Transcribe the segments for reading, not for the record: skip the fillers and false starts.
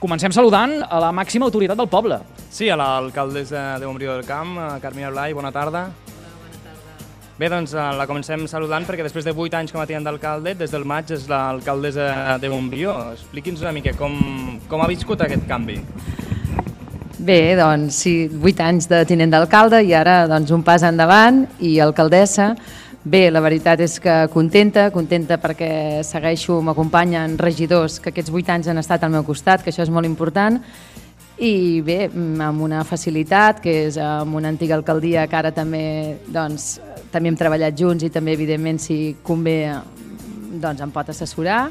Comencem saludant a la màxima autoritat del poble. Sí, a l'alcaldessa de Montbrió del Camp, Carmina Blai, bona tarda. Bé, doncs la comencem saludant perquè després de 8 anys com a tinent d'alcalde, des del maig és l'alcaldessa de Montbrió. Expliqui'ns una mica com ha viscut aquest canvi. Bé, doncs sí, 8 anys de tinent d'alcalde i ara doncs, un pas endavant i alcaldessa. Bé, la veritat és que contenta perquè segueixo, m'acompanyen regidors que aquests 8 anys han estat al meu costat, que això és molt important, i bé, amb una facilitat, que és amb una antiga alcaldia que ara també, doncs, també hem treballat junts i també, evidentment, si convé, doncs, em pot assessorar.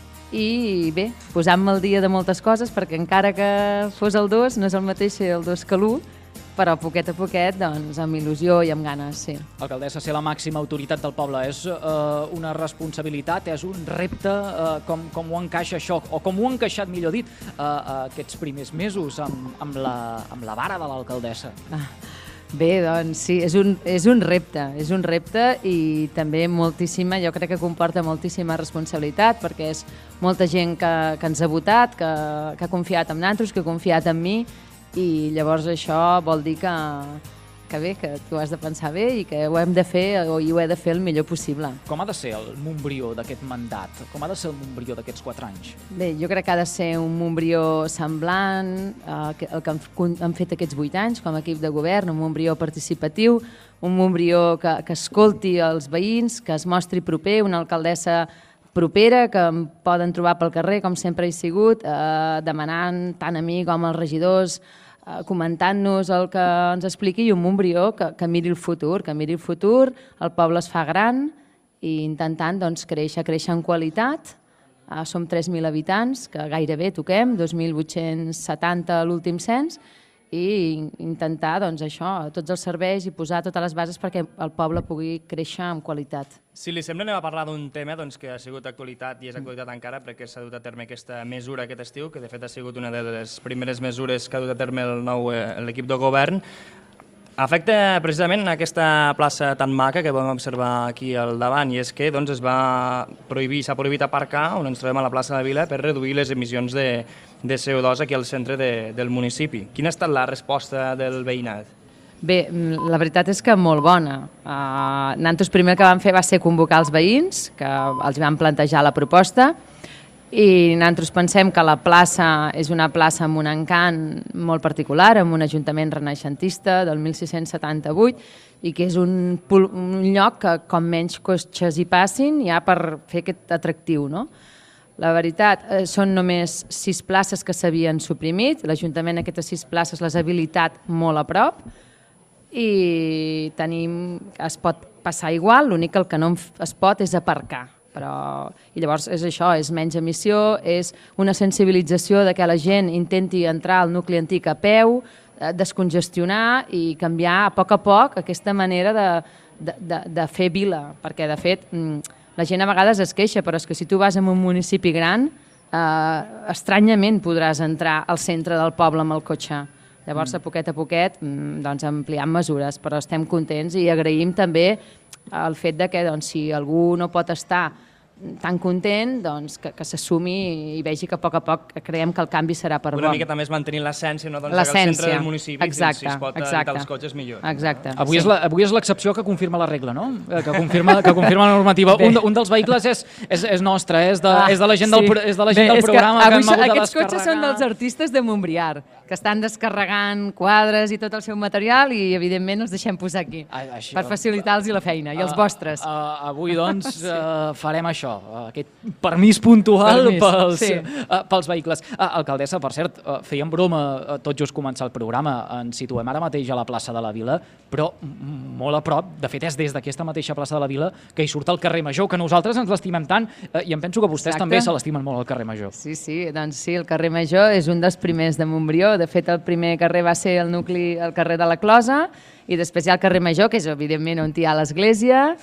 I bé, posant-me al dia de moltes coses, perquè encara que fos el 2, no és el mateix ser el 2 que l'1, però poquet a poquet, doncs, amb il·lusió i amb ganes, sí. Alcaldessa, ser la màxima autoritat del poble és una responsabilitat, és un repte, com ho encaixa això, o com ho ha encaixat, millor dit, aquests primers mesos amb la vara de l'alcaldessa? Bé, doncs sí, és un repte i també moltíssima, jo crec que comporta moltíssima responsabilitat perquè és molta gent que ens ha votat, que ha confiat en nosaltres, que ha confiat en mi i llavors això vol dir que bé, que tu has de pensar bé i que ho hem de fer o ho he de fer el millor possible. Com ha de ser el Montbrió d'aquest mandat? Com ha de ser el Montbrió d'aquests 4 anys? Bé, jo crec que ha de ser un Montbrió semblant al que han fet aquests 8 anys com a equip de govern, un Montbrió participatiu, un Montbrió que escolti els veïns, que es mostri proper, una alcaldessa propera, que em poden trobar pel carrer, com sempre he sigut, demanant tant a mi com als regidors, comentant-nos el que ens expliqui, i un Montbrió que miri el futur, el poble es fa gran i intentant doncs, créixer en qualitat. Som 3.000 habitants, que gairebé toquem, 2.870 a l'últim cens, i intentar doncs, això, tots els serveis i posar totes les bases perquè el poble pugui créixer amb qualitat. Si li sembla, anem a parlar d'un tema que ha sigut actualitat i és actualitat encara perquè s'ha dut a terme aquesta mesura aquest estiu, que de fet ha sigut una de les primeres mesures que ha dut a terme l'equip de govern. Afecta precisament aquesta plaça tan maca que vam observar aquí al davant, i és que s'ha prohibit aparcar on ens trobem a la plaça de la Vila per reduir les emissions de CO2 aquí al centre del municipi. Quina ha estat la resposta del veïnat? Bé, la veritat és que molt bona. Nosaltres primer que vam fer va ser convocar els veïns, que els vam plantejar la proposta, i nosaltres pensem que la plaça és una plaça amb un encant molt particular, amb un ajuntament renaixentista del 1678, i que és un lloc que com menys cotxes hi passin ja per fer aquest atractiu, no? La veritat, són només 6 places que s'havien suprimit, l'Ajuntament aquestes 6 places les ha habilitat molt a prop, i es pot passar igual, l'únic que el que no es pot és aparcar. I llavors és això, és menys emissió, és una sensibilització de que la gent intenti entrar al nucli antic a peu, descongestionar i canviar a poc aquesta manera de fer vila, perquè de fet la gent a vegades es queixa, però és que si tu vas a un municipi gran, estranyament podràs entrar al centre del poble amb el cotxe. Llavors, a poquet ampliant mesures, però estem contents i agraïm també el fet que si algú no pot estar tan content, que s'assumi i vegi que a poc creiem que el canvi serà per bo. Una mica també és mantenir l'essència, que al centre del municipi, si es pot evitar els cotxes, millor. Exacte. Avui és l'excepció que confirma la regla, no? Que confirma la normativa. Un dels vehicles és nostre, és de la gent del programa que hem hagut de descarregar. Aquests cotxes són dels artistes de Montbriar, que estan descarregant quadres i tot el seu material i, evidentment, els deixem posar aquí per facilitar-los la feina, i els vostres. Avui, doncs, farem això, aquest permís puntual pels vehicles. Alcaldessa, per cert, fèiem broma tot just començar el programa, ens situem ara mateix a la plaça de la Vila, però molt a prop, de fet és des d'aquesta mateixa plaça de la Vila que hi surt el carrer Major, que nosaltres ens l'estimem tant, i em penso que vostès també se l'estimen molt, el carrer Major. Sí, doncs sí, el carrer Major és un dels primers de Montbrió. De fet, el primer carrer va ser el carrer de la Closa, i després hi ha el carrer Major, que és evidentment on hi ha l'església,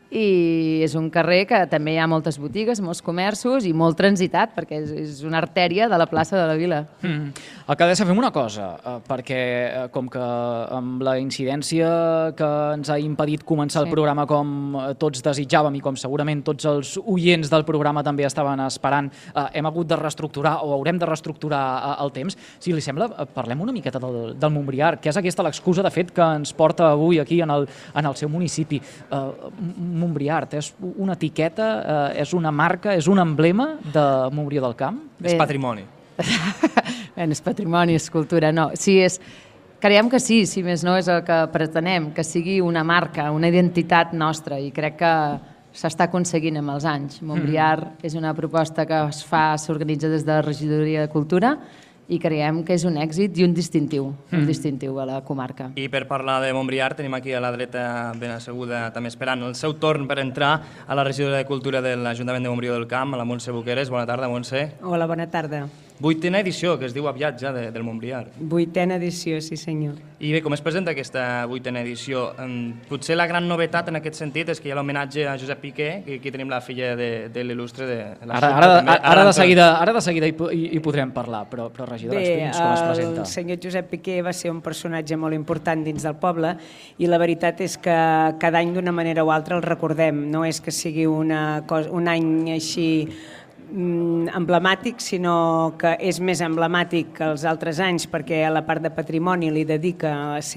i és un carrer que també hi ha moltes botigues, molts comerços i molt transitat, perquè és una artèria de la plaça de la Vila. Alcaldessa, fem una cosa, perquè com que amb la incidència que ens ha impedit començar el programa com tots desitjàvem i com segurament tots els oients del programa també estaven esperant, hem hagut de reestructurar o haurem de reestructurar el temps. Si li sembla, parlem una miqueta del Montbriar, que és aquesta l'excusa, de fet, que ens porta avui aquí en el seu municipi. Montbriar és una etiqueta, és una marca, és un emblema de Montbrió del Camp? És patrimoni. Bé, és patrimoni, és cultura, no. Sí, creiem que sí, si més no és el que pretenem, que sigui una marca, una identitat nostra, i crec que s'està aconseguint amb els anys. Montbriar és una proposta que s'organitza des de la Regidoria de Cultura i creiem que és un èxit i un distintiu a la comarca. I per parlar de Montbriar tenim aquí a la dreta ben asseguda, també esperant el seu torn per entrar a la regidora de Cultura de l'Ajuntament de Montbrió del Camp, a la Montse Boqueres. Bona tarda, Montse. Hola, bona tarda. 8ª edició, que es diu aviat ja del Montbriar. 8ª edició, sí senyor. I bé, com es presenta aquesta 8ª edició? Potser la gran novetat en aquest sentit és que hi ha l'homenatge a Josep Piqué, que aquí tenim la filla de l'il·lustre de la Ara de seguida hi podrem parlar, però regidora, explica'ns com es presenta. El senyor Josep Piqué va ser un personatge molt important dins del poble i la veritat és que cada any d'una manera o altra el recordem. No és que sigui un any així emblemàtic, sinó que és més emblemàtic que els altres anys perquè a la part de patrimoni li dedica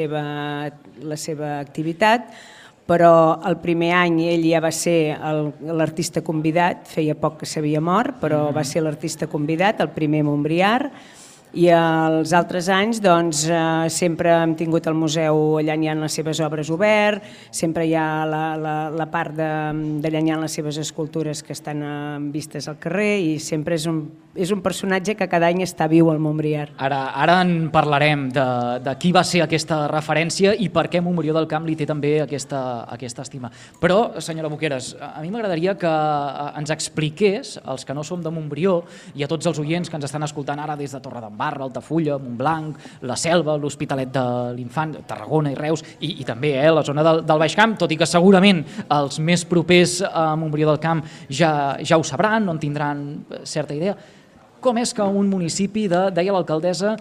la seva activitat, però el primer any ell ja va ser l'artista convidat, feia poc que s'havia mort, però va ser l'artista convidat, el primer Montbriar, i els altres anys doncs, sempre hem tingut el museu allà hi ha les seves obres obert, sempre hi ha la part d'allà hi ha les seves escultures que estan vistes al carrer i sempre és un personatge que cada any està viu al Montbriar. Ara en parlarem de qui va ser aquesta referència i per què Montbrió del Camp li té també aquesta estima. Però, senyora Boqueres, a mi m'agradaria que ens expliqués, als que no som de Montbrió i a tots els oients que ens estan escoltant ara des de Torredembarra, Altafulla, Montblanc, la Selva, l'Hospitalet de l'Infant, Tarragona i Reus i també la zona del Baix Camp, tot i que segurament els més propers a Montbrió del Camp ja ho sabran, no en tindran certa idea. Com és que un municipi deia l'alcaldessa,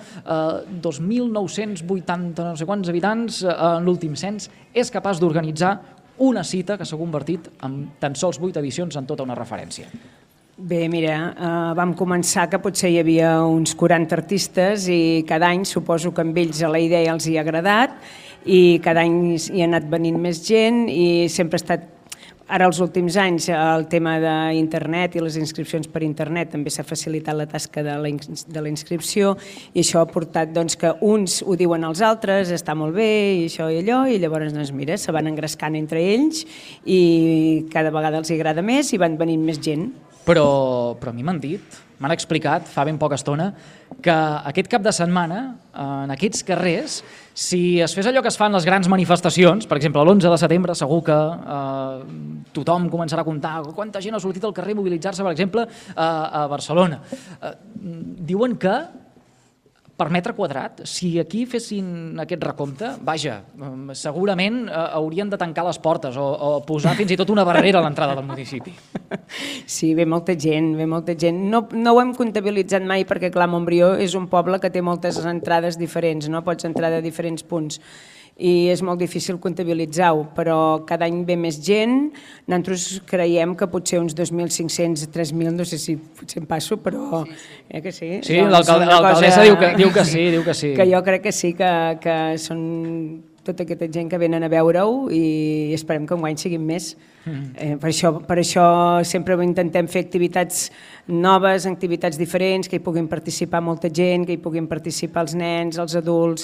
2.980 no sé quants habitants en l'últim cens, és capaç d'organitzar una cita que s'ha convertit en tan sols 8 edicions en tota una referència? Bé, mira, vam començar que potser hi havia uns 40 artistes i cada any suposo que amb ells la idea els hi ha agradat i cada any hi ha anat venint més gent i sempre ha estat, ara els últims anys, el tema d'internet i les inscripcions per internet també s'ha facilitat la tasca de la inscripció i això ha portat doncs, que uns ho diuen als altres, està molt bé i això i allò, i llavors doncs, mira, se van engrescant entre ells i cada vegada els agrada més i van venint més gent. Però a mi m'han dit, m'han explicat fa ben poca estona, que aquest cap de setmana, en aquests carrers, si es fes allò que es fa en les grans manifestacions, per exemple, l'11 de setembre, segur que tothom començarà a comptar quanta gent ha sortit al carrer a mobilitzar-se, per exemple, a Barcelona. Diuen que per metre quadrat, si aquí fessin aquest recompte, vaja, segurament haurien de tancar les portes o posar fins i tot una barrera a l'entrada del municipi. Sí, ve molta gent, ve molta gent. No ho hem comptabilitzat mai perquè, clar, Montbrió és un poble que té moltes entrades diferents, no? Pots entrar de diferents punts i és molt difícil comptabilitzar-ho, però cada any ve més gent. Nosaltres creiem que potser uns 2.500, 3.000, no sé si potser em passo, però que sí. Sí, l'alcaldessa diu que sí. Que jo crec que sí, que són tota aquesta gent que venen a veure-ho i esperem que enguany siguin més. Per això sempre intentem fer activitats noves, activitats diferents, que hi puguin participar molta gent, que hi puguin participar els nens, els adults,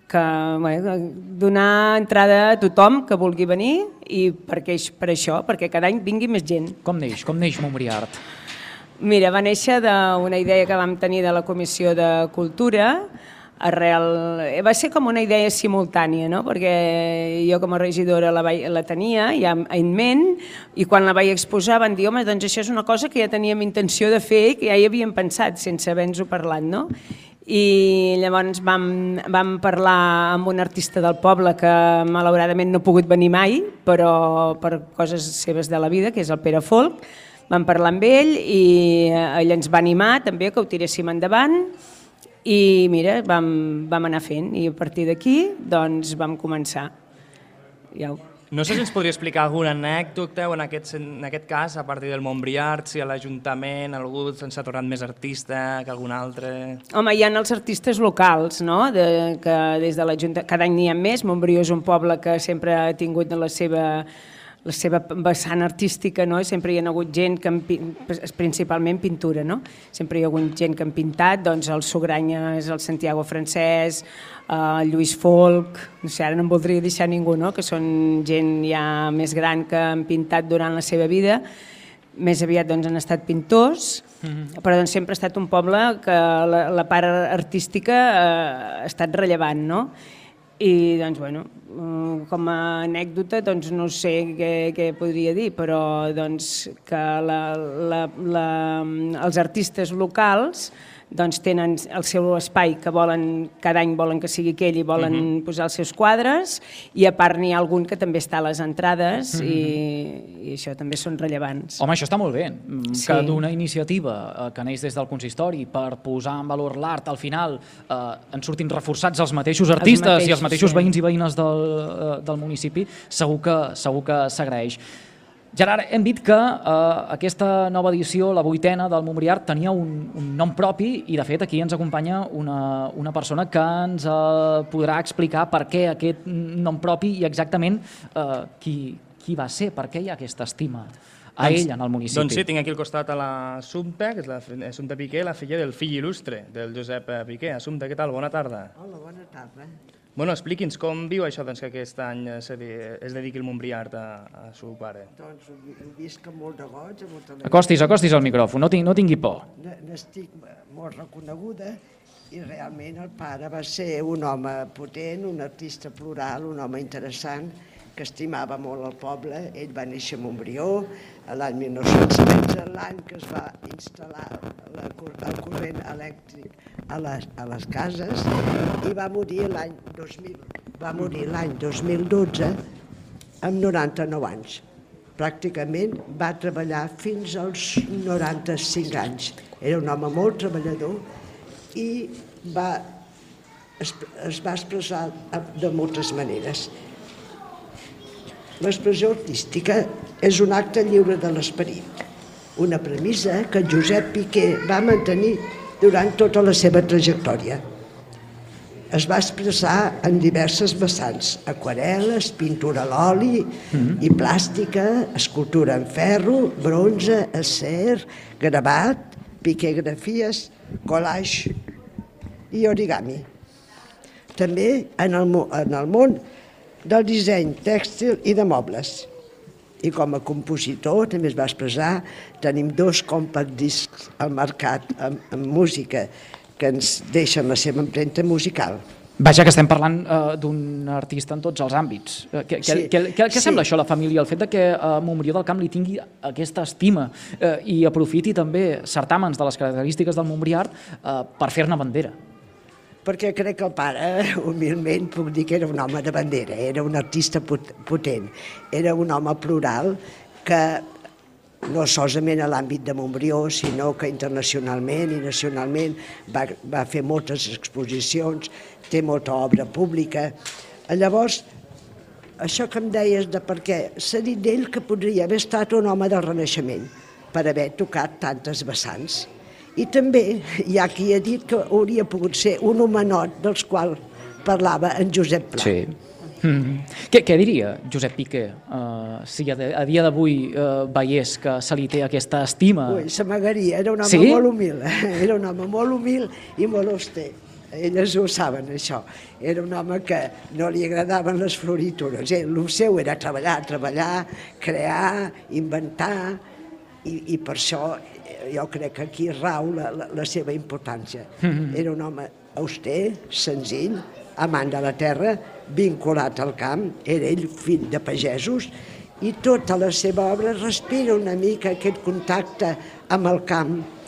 donar entrada a tothom que vulgui venir i per això, perquè cada any vingui més gent. Com neix Montbriar? Mira, va néixer d'una idea que vam tenir de la Comissió de Cultura, va ser com una idea simultània, no? Perquè jo com a regidora la tenia ja en ment i quan la vaig exposar van dir home, doncs això és una cosa que ja teníem intenció de fer i que ja hi havíem pensat sense haver-nos-ho parlat, no? i llavors vam parlar amb un artista del poble que malauradament no ha pogut venir mai, però per coses seves de la vida, que és el Pere Folk. Vam parlar amb ell i ell ens va animar també que ho tiréssim endavant i mira, vam anar fent i a partir d'aquí doncs vam començar. No sé si ens podria explicar alguna anècdota o en aquest cas, a partir del Montbriard, si a l'Ajuntament algú se'ns ha tornat més artista que algun altre... Home, hi ha els artistes locals, no? Que des de l'Ajuntament, cada any n'hi ha més. Montbrió és un poble que sempre ha tingut la seva vessant artística, no? Sempre hi ha hagut gent que, principalment pintura, no? Sempre hi ha hagut gent que han pintat, doncs el Sugranyes, el Santiago Francès, el Lluís Folk, no sé, ara no em voldria deixar ningú, no? Que són gent ja més gran que han pintat durant la seva vida, més aviat doncs, han estat pintors, però doncs, sempre ha estat un poble que la part artística ha estat rellevant, no? I doncs, bueno, com a anècdota doncs, no sé què podria dir, però doncs, que els artistes locals doncs, tenen el seu espai que volen, cada any volen que sigui aquell i volen posar els seus quadres, i a part n'hi ha algun que també està a les entrades i això també són rellevants. Home, això està molt bé, que d'una iniciativa que neix des del consistori per posar en valor l'art, al final en surtin reforçats els mateixos artistes i els mateixos veïns i veïnes del municipi, segur que s'agraeix. Gerard, hem dit que aquesta nova edició, la 8ª del Montbriard, tenia un nom propi i, de fet, aquí ens acompanya una persona que ens podrà explicar per què aquest nom propi i exactament qui va ser, per què hi ha aquesta estima a ell en el municipi. Doncs sí, tinc aquí al costat a l'Assumpta, que és l'Assumpta Piqué, la filla del fill il·lustre del Josep Piqué. Assumpta, què tal? Bona tarda. Hola, bona tarda. Bueno, expliqui'ns com viu això que aquest any es dediqui el Montbriard a seu pare. Doncs ho visc amb molt de goig, amb molta alegria. Acostis al micròfon, no tingui por. N'estic molt reconeguda i realment el pare va ser un home potent, un artista plural, un home interessant, que estimava molt el poble. Ell va néixer a Montbrió l'any 1913, l'any que es va instal·lar el corrent elèctric a les cases, i va morir l'any 2000. Va morir l'any 2012 amb 99 anys. Pràcticament va treballar fins als 95 anys. Era un home molt treballador i es va expressar de moltes maneres. L'expressió artística és un acte lliure de l'esperit, una premissa que Josep Piqué va mantenir durant tota la seva trajectòria. Es va expressar en diverses vessants: aquarel·les, pintura a l'oli i plàstica, escultura en ferro, bronze, acer, gravat, piquegrafies, collage i origami. També en el món del disseny tèxtil i de mobles. I com a compositor també es va expressar. Tenim 2 compact discs al mercat amb música que ens deixen la seva empremta musical. Vaja, que estem parlant d'un artista en tots els àmbits. Què sembla això a la família, el fet que Montbrió del Camp li tingui aquesta estima i aprofiti també certàmens de les característiques del Montbriard per fer-ne bandera? Perquè crec que el pare, humilment, puc dir que era un home de bandera, era un artista potent, era un home plural que no solament a l'àmbit de Montbrió, sinó que internacionalment i nacionalment va fer moltes exposicions, té molta obra pública. Llavors, això que em deies de per què, s'ha dit d'ell que podria haver estat un home del Renaixement per haver tocat tantes vessants. I també hi ha qui ha dit que hauria pogut ser un homenot dels quals parlava en Josep Pla. Sí. Què diria Josep Piqué si a dia d'avui veiés que se li té aquesta estima? Ui, s'amagaria, era un home molt humil, era un home molt humil i molt auster. Elles ho saben, això. Era un home que no li agradaven les floritures. El seu era treballar, crear, inventar, i per això jo crec que aquí rau la seva importància. Era un home auster, senzill, amant de la terra, vinculat al camp, era ell fill de pagesos, i tota la seva obra respira una mica aquest contacte amb el camp,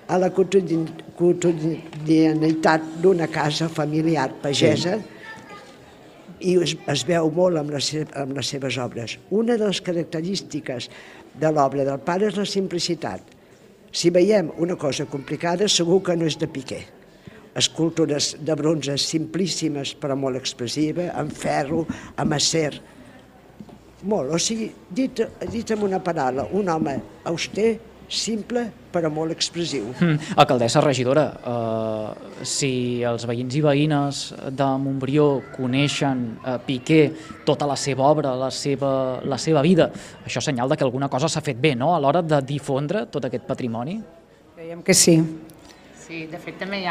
a la quotidianitat d'una casa familiar pagesa, i es veu molt amb les seves obres. Una de les característiques de l'obra del pare és la simplicitat. Si veiem una cosa complicada, segur que no és de Piqué. Escultures de bronze simplíssimes però molt expressives, amb ferro, amb acer. Molt, o sigui, dit amb una paraula, un home auster, simple però molt expressiu. Alcaldessa, regidora, si els veïns i veïnes de Montbrió coneixen Piqué, tota la seva obra, la seva vida, això és senyal que alguna cosa s'ha fet bé, no?, a l'hora de difondre tot aquest patrimoni? Creiem que sí. Sí, de fet també hi ha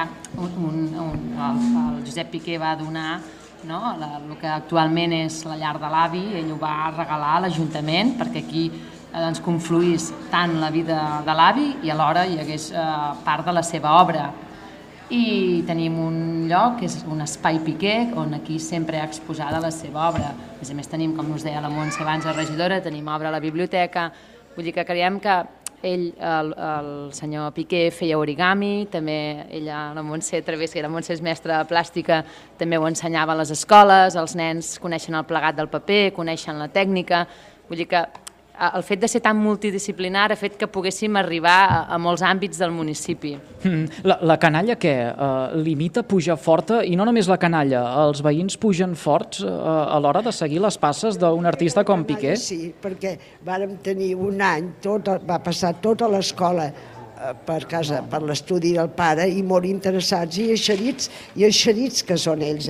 el Josep Piqué va donar el que actualment és la llar de l'avi, ell ho va regalar a l'Ajuntament perquè aquí confluís tant la vida de l'avi i alhora hi hagués part de la seva obra. I tenim un lloc, que és un espai Piqué, on aquí sempre ha exposada la seva obra. A més tenim, com us deia la Montse abans, la regidora, tenim obra a la biblioteca, vull dir que creiem que ell, el senyor Piqué, feia origami, també ella, la Montse Través, que la Montse és mestra de plàstica, també ho ensenyava a les escoles, els nens coneixen el plegat del paper, coneixen la tècnica, vull dir que el fet de ser tan multidisciplinar ha fet que poguéssim arribar a molts àmbits del municipi. La canalla què? Limita, puja forta, i no només la canalla, els veïns pugen forts a l'hora de seguir les passes d'un artista com Piqué? Sí, perquè vàrem tenir un any, va passar tota l'escola per casa, per l'estudi del pare, i molt interessats i eixerits que són ells,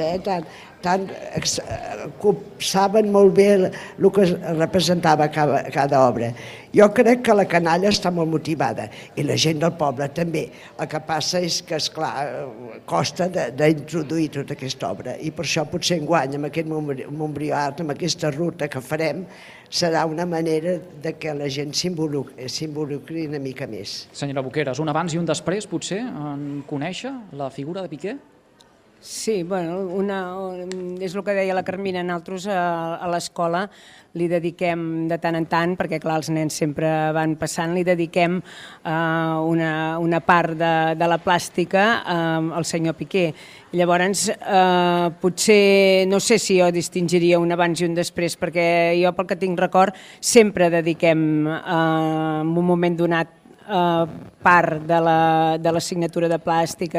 saben molt bé el que representava cada obra. Jo crec que la canalla està molt motivada i la gent del poble també. El que passa és que, esclar, costa d'introduir tota aquesta obra i per això potser enguany amb aquest Montbrió Art, amb aquesta ruta que farem, serà una manera que la gent s'involucri una mica més. Senyora Boqueras, un abans i un després, potser, en conèixer la figura de Piqué? Sí, bueno, és el que deia la Carmina, nosaltres a l'escola li dediquem de tant en tant, perquè clar, els nens sempre van passant, li dediquem una part de la plàstica al senyor Piqué. Llavors, potser, no sé si jo distingiria un abans i un després, perquè jo, pel que tinc record, sempre dediquem en un moment donat part de la signatura de plàstica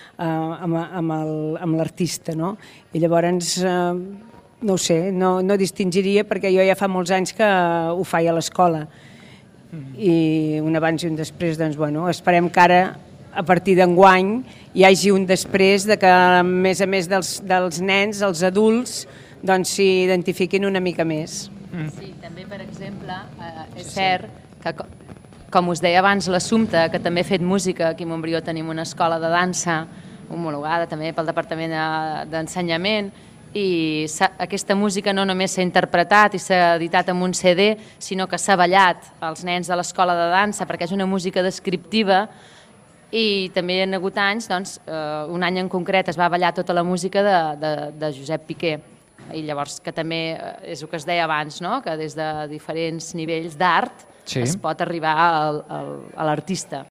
amb l'artista, no? I llavors, no ho sé, no distingiria perquè jo ja fa molts anys que ho faig a l'escola i un abans i un després, doncs bueno, esperem que ara a partir d'enguany hi hagi un després de que a més dels nens, els adults, doncs s'hi identifiquin una mica més. Sí, també per exemple és cert que, com us deia abans, l'Assumpte, que també ha fet música, aquí a Montbrió tenim una escola de dansa homologada també pel Departament d'Ensenyament, i aquesta música no només s'ha interpretat i s'ha editat en un CD, sinó que s'ha ballat als nens de l'escola de dansa, perquè és una música descriptiva, i també hi ha hagut anys, doncs, un any en concret es va ballar tota la música de Josep Piqué, i llavors que també és el que es deia abans, no?, que des de diferents nivells d'art es pot arribar a l'artista.